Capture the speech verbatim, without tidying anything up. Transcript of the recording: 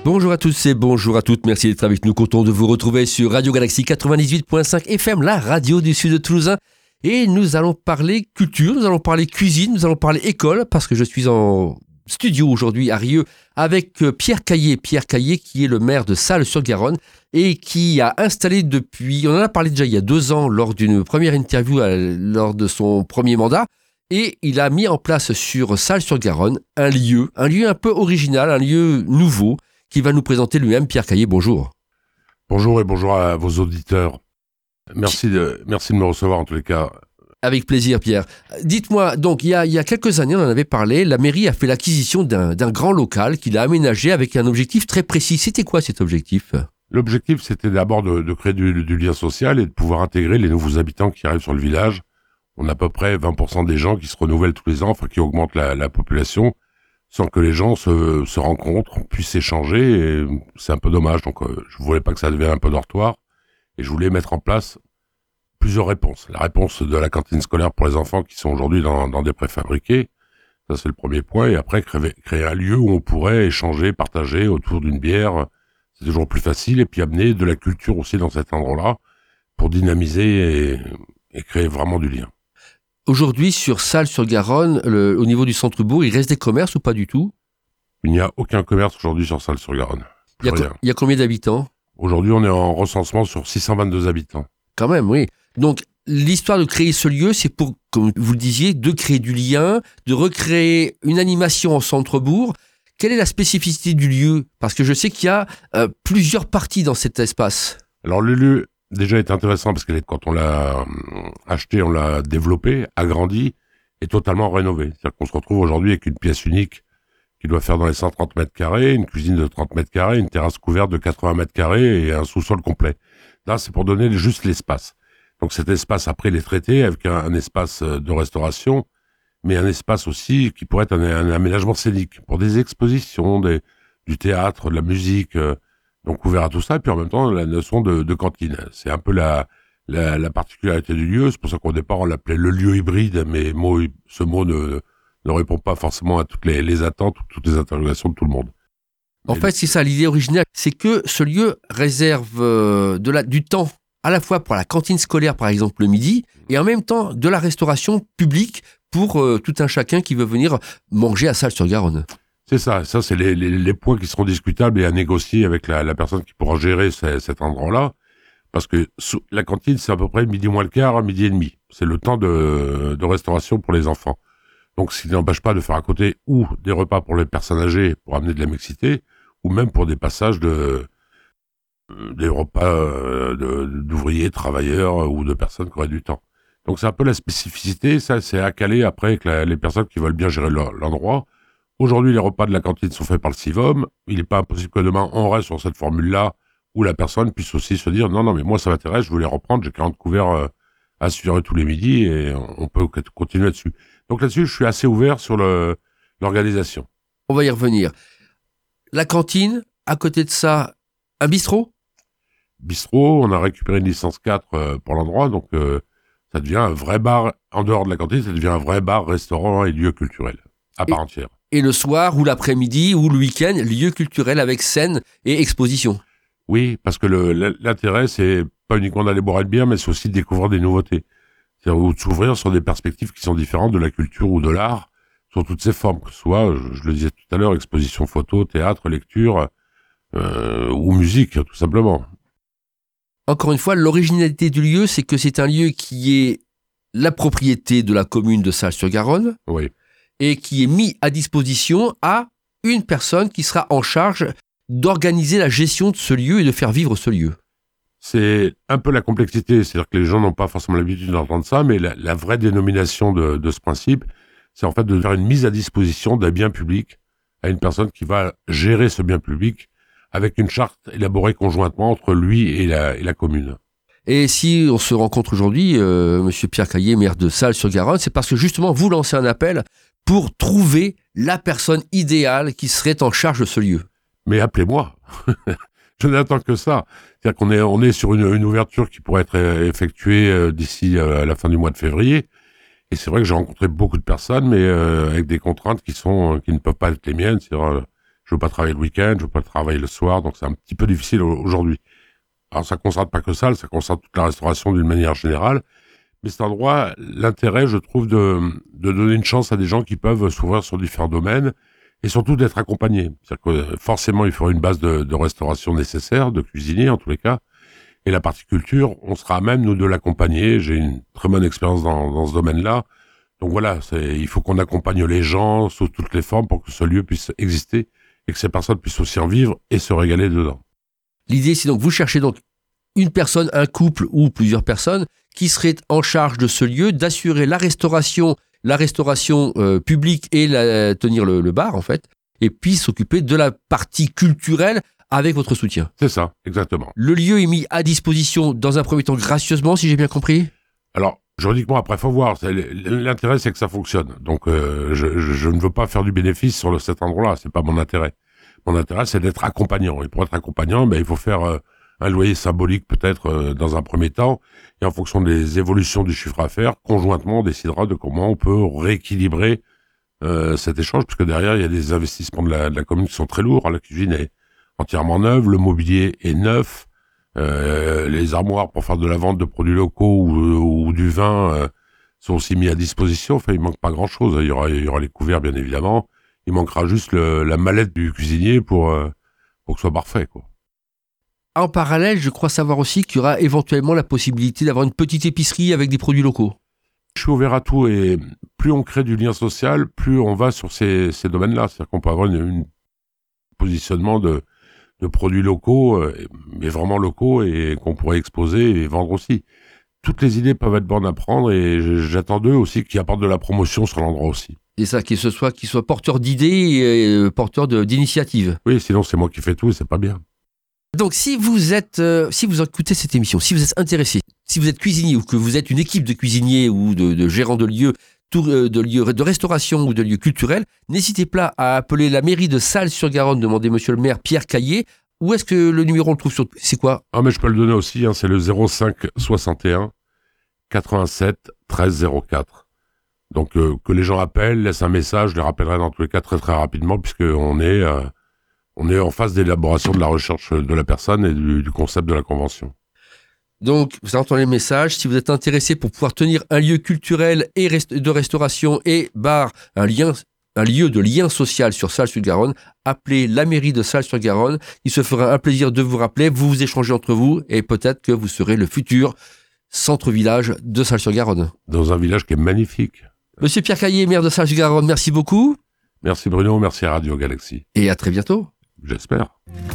Bonjour à tous et bonjour à toutes, merci d'être avec nous, content de vous retrouver sur Radio Galaxie quatre-vingt-dix-huit virgule cinq F M, la radio du sud de Toulousain. Et nous allons parler culture, nous allons parler cuisine, nous allons parler école, parce que je suis en studio aujourd'hui à Rieux avec Pierre Caillé. Pierre Caillé qui est le maire de Salles-sur-Garonne et qui a installé depuis, on en a parlé déjà il y a deux ans lors d'une première interview euh, lors de son premier mandat, et il a mis en place sur Salles-sur-Garonne un lieu, un lieu un peu original, un lieu nouveau, qui va nous présenter lui-même. Pierre Caillé, bonjour. Bonjour et bonjour à vos auditeurs. Merci de, merci de me recevoir en tous les cas. Avec plaisir, Pierre. Dites-moi, donc, il y a, il y a quelques années, on en avait parlé, la mairie a fait l'acquisition d'un, d'un grand local qu'il a aménagé avec un objectif très précis. C'était quoi cet objectif ? L'objectif, c'était d'abord de, de créer du, du lien social et de pouvoir intégrer les nouveaux habitants qui arrivent sur le village. On a à peu près vingt pour cent des gens qui se renouvellent tous les ans, enfin qui augmentent la, la population, sans que les gens se, se rencontrent, puissent échanger. Et c'est un peu dommage, donc euh, je voulais pas que ça devienne un peu dortoir. Et je voulais mettre en place plusieurs réponses. La réponse de la cantine scolaire pour les enfants qui sont aujourd'hui dans, dans des préfabriqués, ça c'est le premier point. Et après, créer, créer un lieu où on pourrait échanger, partager autour d'une bière, c'est toujours plus facile. Et puis amener de la culture aussi dans cet endroit-là pour dynamiser et, et créer vraiment du lien. Aujourd'hui, sur Salles-sur-Garonne, le, au niveau du centre-bourg, il reste des commerces ou pas du tout ? Il n'y a aucun commerce aujourd'hui sur Salles-sur-Garonne. Il y, a co- il y a combien d'habitants ? Aujourd'hui, on est en recensement sur six cent vingt-deux habitants. Quand même, oui. Donc, l'histoire de créer ce lieu, c'est pour, comme vous le disiez, de créer du lien, de recréer une animation en centre-bourg. Quelle est la spécificité du lieu ? Parce que je sais qu'il y a euh, plusieurs parties dans cet espace. Alors, le lieu, déjà, est intéressant parce que quand on l'a acheté, on l'a développé, agrandi et totalement rénové. C'est-à-dire qu'on se retrouve aujourd'hui avec une pièce unique qui doit faire dans les cent trente mètres carrés, une cuisine de trente mètres carrés, une terrasse couverte de quatre-vingts mètres carrés et un sous-sol complet. Là, c'est pour donner juste l'espace. Donc cet espace, après, il est traité avec un, un espace de restauration, mais un espace aussi qui pourrait être un, un aménagement scénique pour des expositions, des, du théâtre, de la musique, euh, donc ouvert à tout ça. Et puis en même temps, la notion de, de cantine. C'est un peu la, la, la particularité du lieu. C'est pour ça qu'au départ, on l'appelait le lieu hybride, mais mot, ce mot ne, ne répond pas forcément à toutes les, les attentes ou toutes les interrogations de tout le monde. En fait, c'est ça, l'idée originale, c'est que ce lieu réserve euh, de la, du temps, à la fois pour la cantine scolaire, par exemple, le midi, et en même temps de la restauration publique pour euh, tout un chacun qui veut venir manger à Salles-sur-Garonne. C'est ça, ça c'est les, les, les points qui seront discutables et à négocier avec la, la personne qui pourra gérer ces, cet endroit-là, parce que sous, la cantine, c'est à peu près midi moins le quart, midi et demi. C'est le temps de, de restauration pour les enfants. Donc, ce qui n'empêche pas de faire à côté ou des repas pour les personnes âgées pour amener de la mixité, ou même pour des passages de des repas euh, de, d'ouvriers, travailleurs ou de personnes qui auraient du temps. Donc c'est un peu la spécificité, ça c'est à caler après avec la, les personnes qui veulent bien gérer leur, l'endroit. Aujourd'hui, les repas de la cantine sont faits par le Civom. Il n'est pas impossible que demain on reste sur cette formule-là où la personne puisse aussi se dire non, non, mais moi ça m'intéresse, je veux les reprendre, j'ai quarante couverts euh, à assurés tous les midis et on peut continuer là-dessus. Donc là-dessus, je suis assez ouvert sur le, l'organisation. On va y revenir. La cantine, à côté de ça, un bistrot ? Bistrot, on a récupéré une licence quatre euh, pour l'endroit, donc euh, ça devient un vrai bar, en dehors de la cantine, ça devient un vrai bar, restaurant et lieu culturel, à part et, entière. Et le soir, ou l'après-midi, ou le week-end, lieu culturel avec scène et exposition. Oui, parce que le, l'intérêt, c'est pas uniquement d'aller boire une bière, mais c'est aussi de découvrir des nouveautés. C'est-à-dire de s'ouvrir sur des perspectives qui sont différentes de la culture ou de l'art, sur toutes ses formes, que ce soit, je, je le disais tout à l'heure, exposition photo, théâtre, lecture, euh, ou musique, tout simplement. Encore une fois, l'originalité du lieu, c'est que c'est un lieu qui est la propriété de la commune de Salles-sur-Garonne, oui, et qui est mis à disposition à une personne qui sera en charge d'organiser la gestion de ce lieu et de faire vivre ce lieu. C'est un peu la complexité, c'est-à-dire que les gens n'ont pas forcément l'habitude d'entendre ça, mais la, la vraie dénomination de, de ce principe, c'est en fait de faire une mise à disposition d'un bien public à une personne qui va gérer ce bien public avec une charte élaborée conjointement entre lui et la, et la commune. Et si on se rencontre aujourd'hui, euh, Monsieur Pierre Caillé, maire de Salles-sur-Garonne, c'est parce que justement vous lancez un appel pour trouver la personne idéale qui serait en charge de ce lieu. Mais appelez-moi. Je n'attends que ça. C'est-à-dire qu'on est, on est sur une, une ouverture qui pourrait être effectuée euh, d'ici euh, la fin du mois de février. Et c'est vrai que j'ai rencontré beaucoup de personnes, mais euh, avec des contraintes qui sont, qui ne peuvent pas être les miennes. C'est-à-dire, euh, Je veux pas travailler le week-end, je veux pas travailler le soir, donc c'est un petit peu difficile aujourd'hui. Alors ça concerne pas que ça, ça concerne toute la restauration d'une manière générale. Mais cet endroit, l'intérêt, je trouve, de, de donner une chance à des gens qui peuvent s'ouvrir sur différents domaines et surtout d'être accompagnés. C'est-à-dire que forcément, il faudra une base de, de restauration nécessaire, de cuisinier en tous les cas. Et la partie culture, on sera à même, nous, de l'accompagner. J'ai une très bonne expérience dans, dans ce domaine-là. Donc voilà, c'est, il faut qu'on accompagne les gens sous toutes les formes pour que ce lieu puisse exister et que ces personnes puissent aussi en vivre et se régaler dedans. L'idée, c'est donc, vous cherchez donc une personne, un couple ou plusieurs personnes qui seraient en charge de ce lieu, d'assurer la restauration, la restauration euh, publique et la, tenir le, le bar, en fait, et puis s'occuper de la partie culturelle avec votre soutien. C'est ça, exactement. Le lieu est mis à disposition dans un premier temps gracieusement, si j'ai bien compris. Alors, juridiquement, après, faut voir. C'est, l'intérêt, c'est que ça fonctionne. Donc, euh, je, je, je ne veux pas faire du bénéfice sur le, cet endroit-là. C'est pas mon intérêt. Mon intérêt, c'est d'être accompagnant. Et pour être accompagnant, ben, il faut faire euh, un loyer symbolique peut-être euh, dans un premier temps. Et en fonction des évolutions du chiffre d'affaires, conjointement, on décidera de comment on peut rééquilibrer euh, cet échange. Parce que derrière, il y a des investissements de la, de la commune qui sont très lourds. La cuisine est entièrement neuve, le mobilier est neuf. Euh, les armoires pour faire de la vente de produits locaux ou, ou du vin euh, sont aussi mis à disposition. Enfin, il manque pas grand-chose. Il y aura, il y aura les couverts, bien évidemment. Il manquera juste le, la mallette du cuisinier pour, euh, pour que ce soit parfait, quoi. En parallèle, je crois savoir aussi qu'il y aura éventuellement la possibilité d'avoir une petite épicerie avec des produits locaux. Je suis ouvert à tout et plus on crée du lien social, plus on va sur ces, ces domaines-là. C'est-à-dire qu'on peut avoir une, une positionnement de, de produits locaux, mais vraiment locaux et qu'on pourrait exposer et vendre aussi. Toutes les idées peuvent être bonnes à prendre et j'attends d'eux aussi qu'ils apportent de la promotion sur l'endroit aussi. Et ça, qu'il se soit, qu'il soit porteur d'idées et porteur de, d'initiatives. Oui, sinon c'est moi qui fais tout et c'est pas bien. Donc, si vous êtes, euh, si vous écoutez cette émission, si vous êtes intéressé, si vous êtes cuisinier ou que vous êtes une équipe de cuisiniers ou de, de gérants de lieux, tour, euh, de lieux de restauration ou de lieux culturels, n'hésitez pas à appeler la mairie de Salles-sur-Garonne, demandez monsieur le maire Pierre Caillé. Où est-ce que le numéro on le trouve sur, c'est quoi? Ah, mais je peux le donner aussi, hein, c'est le zéro cinq soixante et un quatre-vingt-sept treize zéro quatre. Donc, euh, que les gens appellent, laissent un message, je les rappellerai dans tous les cas très très rapidement puisqu'on est, euh, on est en phase d'élaboration de la recherche de la personne et du, du concept de la convention. Donc, vous entendez le message. Si vous êtes intéressé pour pouvoir tenir un lieu culturel et rest- de restauration et bar, un lien, un lieu de lien social sur Salles-sur-Garonne, appelez la mairie de Salles-sur-Garonne. Il se fera un plaisir de vous rappeler, vous vous échangez entre vous et peut-être que vous serez le futur centre-village de Salles-sur-Garonne. Dans un village qui est magnifique. Monsieur Pierre Caillé, maire de Salles-sur-Garonne, merci beaucoup. Merci Bruno, merci à Radio Galaxy. Et à très bientôt. J'espère.